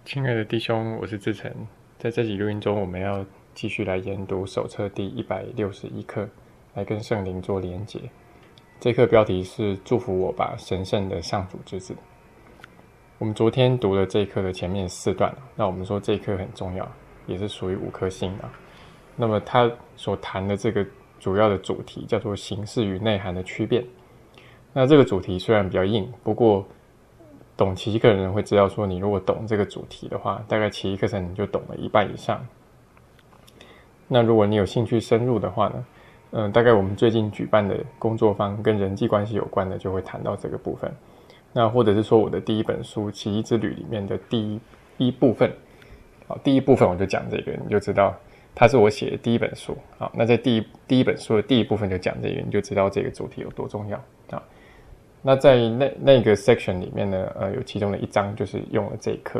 亲爱的弟兄，我是志成。在这集录音中，我们要继续来研读手册第161课，来跟圣灵做连结。这课标题是祝福我吧，神圣的上主之子。我们昨天读了这一课的前面4段，那我们说这一课很重要，也是属于5颗星啊。那么他所谈的这个主要的主题叫做形式与内涵的区别。那这个主题虽然比较硬，不过懂奇迹课的人会知道说，你如果懂这个主题的话，大概奇迹课程你就懂了1半以上。那如果你有兴趣深入的话呢，大概我们最近举办的工作坊跟人际关系有关的，就会谈到这个部分。那或者是说我的第一本书《奇迹之旅》里面的第一部分，好，第一部分我就讲这个，你就知道它是我写的第一本书。好，那在第一本书的第一部分就讲这个，你就知道这个主题有多重要啊。那在那个 section 里面呢，有其中的一章就是用了这一课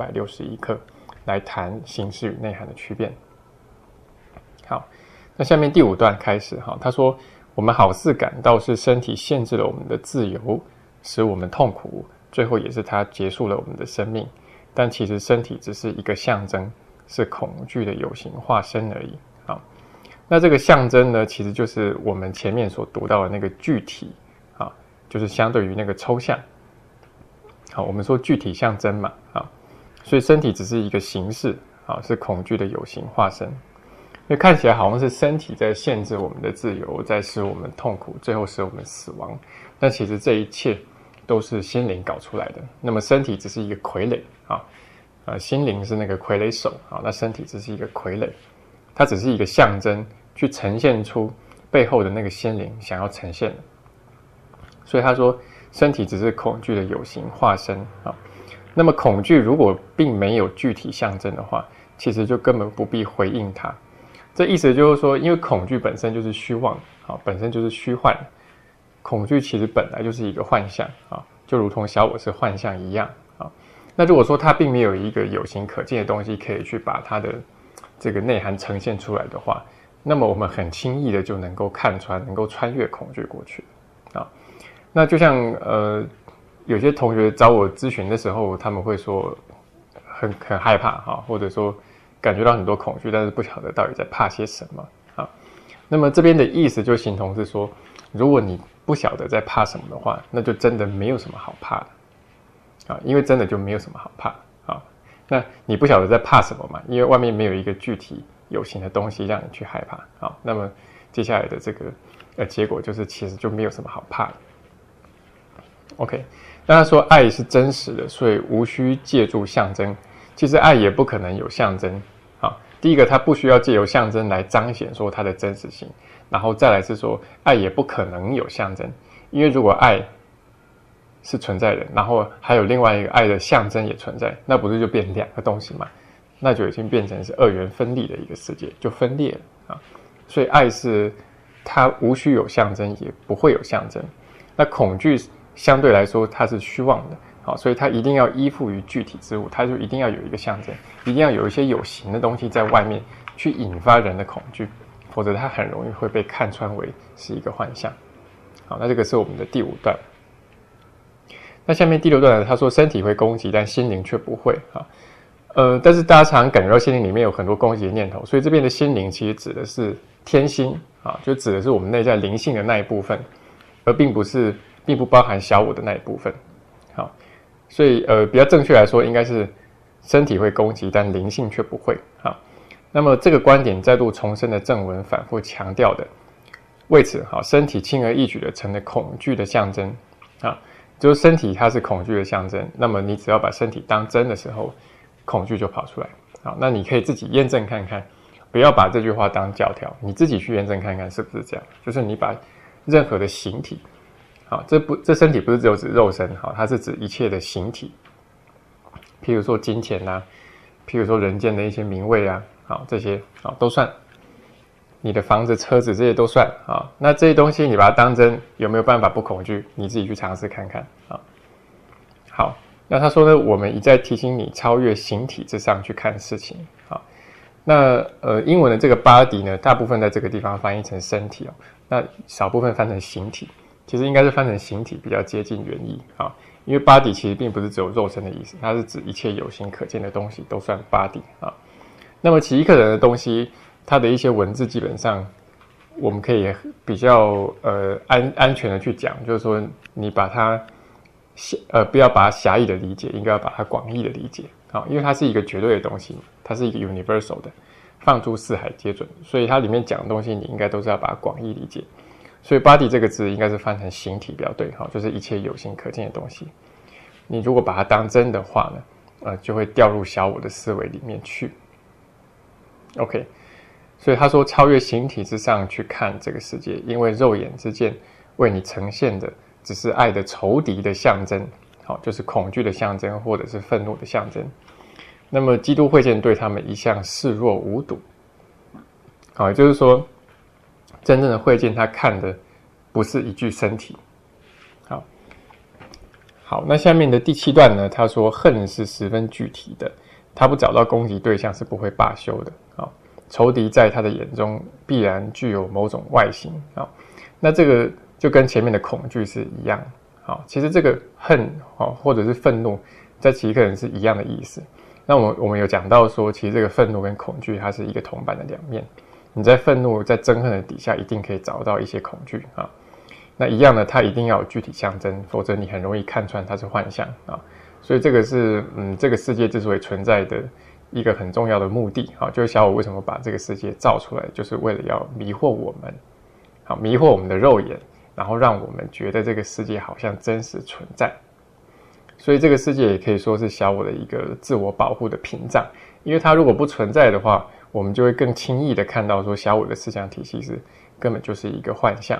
161课来谈形式与内涵的区别。好，那下面第5段开始他说，我们好似感到是身体限制了我们的自由，使我们痛苦，最后也是它结束了我们的生命。但其实身体只是一个象征，是恐惧的有形化身而已。好，那这个象征呢，其实就是我们前面所读到的那个具体。就是相对于那个抽象，好，我们说具体象征嘛，所以身体只是一个形式，是恐惧的有形化身。因为看起来好像是身体在限制我们的自由，在使我们痛苦，最后使我们死亡。但其实这一切都是心灵搞出来的。那么身体只是一个傀儡，心灵是那个傀儡手，那身体只是一个傀儡，它只是一个象征，去呈现出背后的那个心灵想要呈现的。所以他说，身体只是恐惧的有形化身啊。那么恐惧如果并没有具体象征的话，其实就根本不必回应它。这意思就是说，因为恐惧本身就是虚妄本身就是虚幻。恐惧其实本来就是一个幻象就如同小我是幻象一样那如果说它并没有一个有形可见的东西可以去把它的这个内涵呈现出来的话，那么我们很轻易的就能够看穿，能够穿越恐惧过去那就像有些同学找我咨询的时候，他们会说很害怕或者说感觉到很多恐惧，但是不晓得到底在怕些什么那么这边的意思就形同是说，如果你不晓得在怕什么的话，那就真的没有什么好怕的因为真的就没有什么好怕的那你不晓得在怕什么嘛？因为外面没有一个具体有形的东西让你去害怕那么接下来的这个结果就是其实就没有什么好怕的。OK， 那他说爱是真实的，所以无需借助象征。其实爱也不可能有象征第一个，它不需要借由象征来彰显说它的真实性，然后再来是说爱也不可能有象征，因为如果爱是存在的，然后还有另外一个爱的象征也存在，那不是就变2个东西嘛？那就已经变成是2元分立的一个世界，就分裂了所以爱是它无需有象征，也不会有象征。那恐惧相对来说它是虚妄的所以它一定要依附于具体之物，它就一定要有一个象征，一定要有一些有形的东西在外面去引发人的恐惧，否则它很容易会被看穿为是一个幻象。好，那这个是我们的第5段。那下面第6段呢，他说身体会攻击，但心灵却不会但是大家常常感觉到心灵里面有很多攻击的念头，所以这边的心灵其实指的是天心就指的是我们内在灵性的那一部分，而并不包含小我的那一部分。好，所以比较正确来说，应该是身体会攻击，但灵性却不会那么这个观点再度重申的正文反复强调的，为此身体轻而易举的成了恐惧的象征就是身体它是恐惧的象征，那么你只要把身体当真的时候，恐惧就跑出来那你可以自己验证看看，不要把这句话当教条，你自己去验证看看是不是这样。就是你把任何的形体这身体不是只有指肉身它是指一切的形体，譬如说金钱譬如说人间的一些名位这些都算，你的房子车子这些都算那这些东西你把它当真，有没有办法不恐惧？你自己去尝试看看好，那他说呢，我们一再提醒你超越形体之上去看事情那英文的这个 body 呢，大部分在这个地方翻译成身体那少部分翻成形体，其实应该是翻成形体比较接近原意因为 body 其实并不是只有肉身的意思，它是指一切有形可见的东西都算 body 啊。那么奇异课程的东西，它的一些文字基本上我们可以比较安全的去讲，就是说你把它不要把它狭义的理解，应该要把它广义的理解啊，因为它是一个绝对的东西，它是一个 universal 的，放诸四海皆准，所以它里面讲的东西你应该都是要把它广义理解。所以 body 这个字应该是翻成形体比较对，就是一切有形可见的东西。你如果把它当真的话呢，就会掉入小我的思维里面去。OK， 所以他说超越形体之上去看这个世界，因为肉眼之见为你呈现的只是爱的仇敌的象征，就是恐惧的象征或者是愤怒的象征。那么基督会见对他们一向视若无睹，也就是说真正的会见他看的不是一具身体。好，那下面的第7段呢，他说恨是十分具体的，他不找到攻击对象是不会罢休的。仇敌在他的眼中必然具有某种外形。那这个就跟前面的恐惧是一样。其实这个恨或者是愤怒在奇异课程是一样的意思。那我们有讲到说，其实这个愤怒跟恐惧它是一个铜板的两面，你在愤怒在憎恨的底下一定可以找到一些恐惧。那一样的，它一定要有具体象征，否则你很容易看穿它是幻象啊。所以这个是这个世界之所以存在的一个很重要的目的啊，就是小我为什么把这个世界造出来，就是为了要迷惑我们，迷惑我们的肉眼，然后让我们觉得这个世界好像真实存在。所以这个世界也可以说是小我的一个自我保护的屏障，因为它如果不存在的话，我们就会更轻易的看到说小我的思想体系是根本就是一个幻象。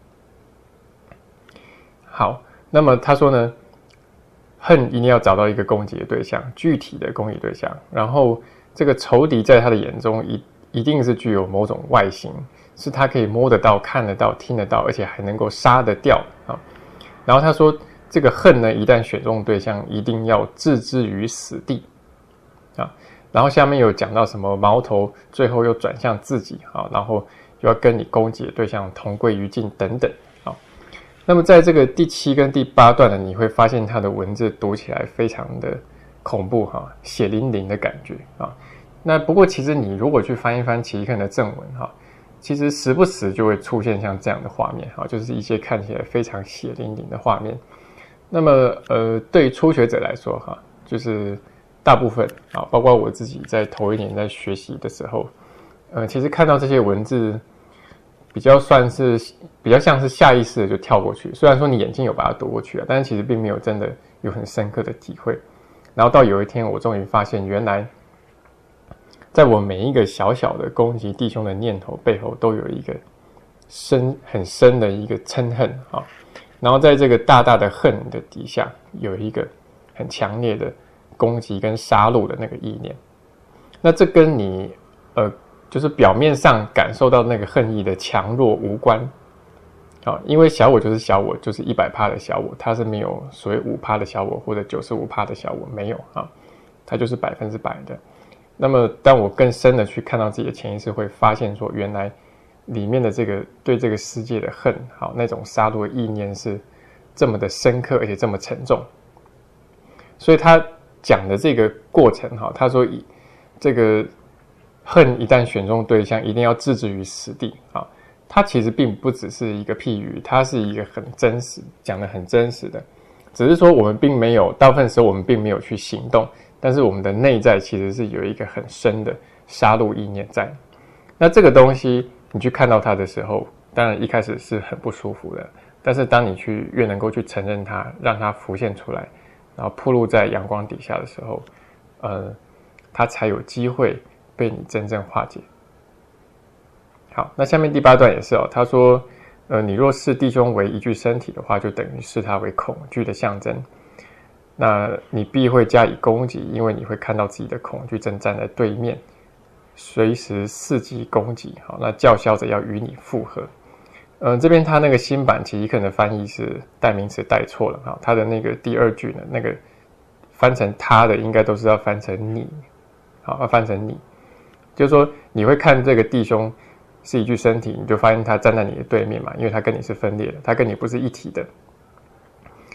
好，那么他说呢，恨一定要找到一个攻击的对象，具体的攻击对象，然后这个仇敌在他的眼中一定是具有某种外形，是他可以摸得到、看得到、听得到，而且还能够杀得掉啊。然后他说，这个恨呢，一旦选中对象，一定要置之于死地啊。然后下面有讲到什么矛头最后又转向自己啊，然后又要跟你攻击的对象同归于尽等等。那么在这个第7跟第8段呢，你会发现它的文字读起来非常的恐怖血淋淋的感觉啊。那不过其实你如果去翻一翻奇异课程的正文其实时不时就会出现像这样的画面就是一些看起来非常血淋淋的画面。那么对于初学者来说就是大部分包括我自己在头一年在学习的时候，其实看到这些文字比较像是下意识的就跳过去，虽然说你眼睛有把它读过去但是其实并没有真的有很深刻的体会。然后到有一天我终于发现，原来在我每一个小小的攻击弟兄的念头背后都有一个很深的一个嗔恨然后在这个大大的恨的底下有一个很强烈的攻击跟杀戮的那个意念。那这跟你就是表面上感受到那个恨意的强弱无关因为小我就是小我，就是100%的小我，它是没有所谓5%的小我或者95%的小我，没有它就是100%的。那么当我更深的去看到自己的潜意识，会发现说原来里面的这个对这个世界的恨那种杀戮的意念是这么的深刻而且这么沉重。所以他讲的这个过程他说这个恨一旦选中对象，一定要置之于死地它其实并不只是一个譬喻，它是一个很真实，讲的很真实的。只是说我们并没有，大部分时候我们并没有去行动，但是我们的内在其实是有一个很深的杀戮意念在。那这个东西你去看到它的时候，当然一开始是很不舒服的，但是当你越能够去承认它，让它浮现出来，然后暴露在阳光底下的时候，它才有机会被你真正化解。好，那下面第8段也是他说你若视弟兄为一具身体的话，就等于视他为恐惧的象征，那你必会加以攻击，因为你会看到自己的恐惧正站在对面，随时伺机攻击那叫嚣着要与你复合。这边他那个新版奇异课程的翻译是代名词带错了他的那个第2句呢，那个翻成他的应该都是要翻成你要翻成你，就是说你会看这个弟兄是一具身体，你就发现他站在你的对面嘛，因为他跟你是分裂的，他跟你不是一体的。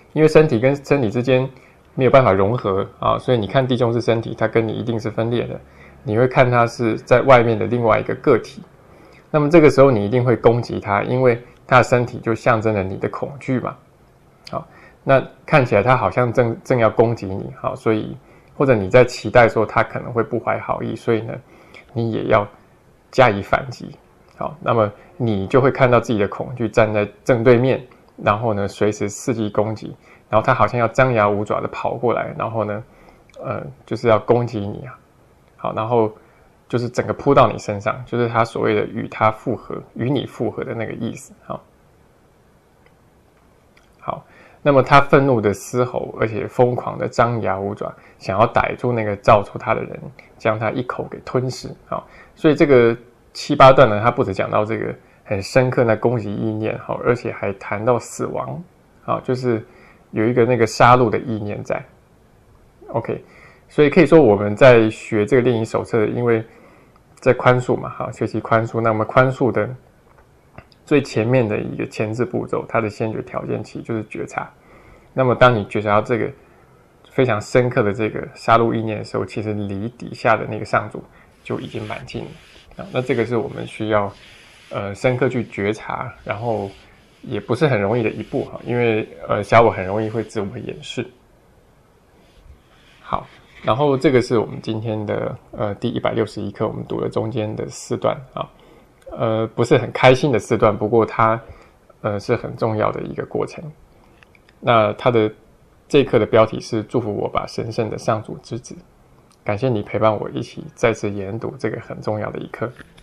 因为身体跟身体之间没有办法融合啊，所以你看弟兄是身体，它跟你一定是分裂的，你会看它是在外面的另外一个个体。那么这个时候你一定会攻击他，因为他的身体就象征了你的恐惧嘛。好，那看起来他好像正要攻击你，好，所以或者你在期待说他可能会不怀好意，所以呢，你也要加以反击。好，那么你就会看到自己的恐惧站在正对面，然后呢随时伺机攻击，然后他好像要张牙舞爪的跑过来，然后呢，就是要攻击你啊。好，然后就是整个扑到你身上，就是他所谓的与你复合的那个意思。好，那么他愤怒的嘶吼，而且疯狂的张牙舞爪，想要逮住那个造出他的人，将他一口给吞噬。好，所以这个7、8段呢，他不只讲到这个很深刻的攻击意念，好，而且还谈到死亡，好，就是有一个那个杀戮的意念在。OK， 所以可以说我们在学这个练习手册，因为在宽恕嘛，好，学习宽恕。那么宽恕的最前面的一个前置步骤，它的先决条件其实就是觉察。那么当你觉察到这个非常深刻的这个杀戮意念的时候，其实离底下的那个上主就已经蛮近了。那这个是我们需要深刻去觉察，然后也不是很容易的一步哈，因为小我很容易会自我掩饰。好。然后这个是我们今天的第161课，我们读了中间的4段啊，不是很开心的4段，不过它是很重要的一个过程。那它的这一课的标题是祝福我吧，神圣的上主之子。感谢你陪伴我一起再次研读这个很重要的一课。